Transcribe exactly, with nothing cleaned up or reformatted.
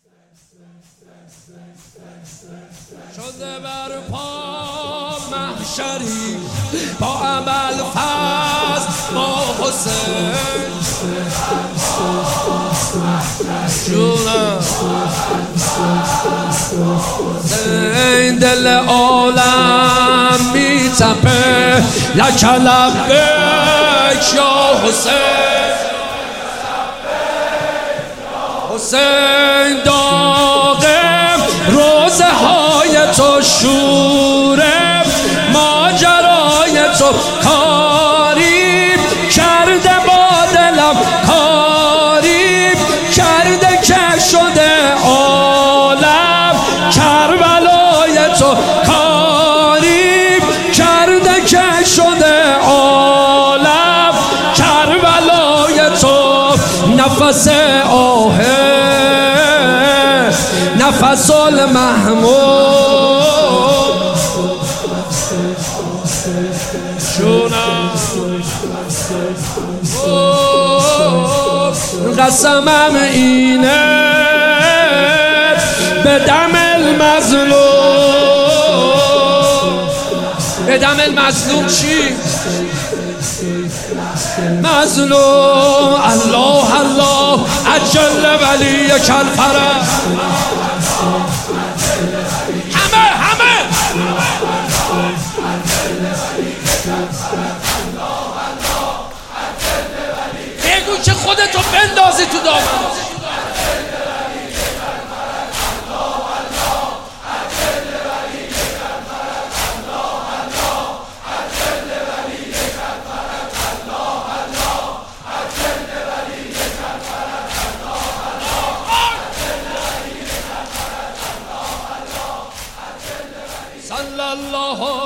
شده بر پا محشری با عمل فز با حسین جونم این دل عالم می تپه لک لبیک یا حسین حسین داغم روزه های تو شوره ماجرای تو کاری کرده با دلم کاری کرده که شده عالم کربلای تو کاری کرده که شده عالم کربلای تو نفس آهه نفس المحمود شونم قسمم اینه به دم المظلوم به دم المظلوم چی؟ مظلوم الله الله عجل ولی کالفرج همه همه بگو که خودتو بندازی تو دامن صلی الله